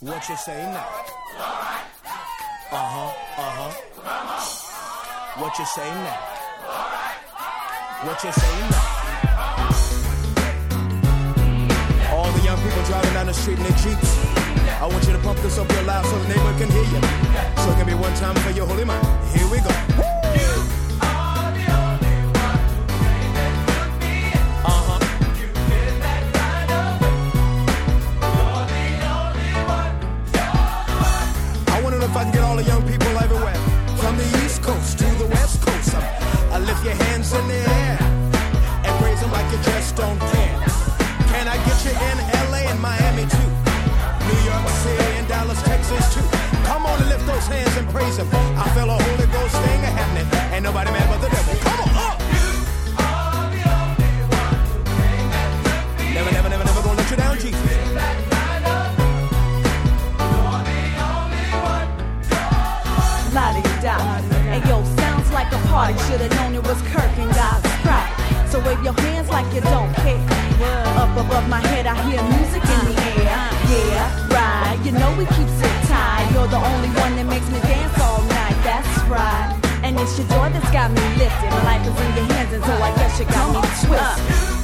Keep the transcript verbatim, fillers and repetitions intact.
What you say now? Uh-huh, uh-huh. What you say now? What you say now? All the young people driving down the street in their Jeeps, I want you to pump this up real loud so the neighbor can hear you. So it can be one time for your holy mind. Here we go. If I can get all the young people everywhere, from the East Coast to the West Coast, I lift your hands in the air and praise them like you just don't care. Can I get you in L A and Miami too? New York City and Dallas, Texas too. Come on and lift those hands and praise him. I feel a Holy Ghost thing happening. Ain't nobody mad but the devil. Come on, up! Never, never, never, never gonna let you down, Jesus. Hey yo, sounds like a party. Should've known it was Kirk and God's Sprite. So wave your hands like you don't care. Up above my head I hear music in the air. Yeah, right, you know we keeps it tight. You're the only one that makes me dance all night. That's right, and it's your joy that's got me lifted. My life is in your hands and so I guess you got me twisted.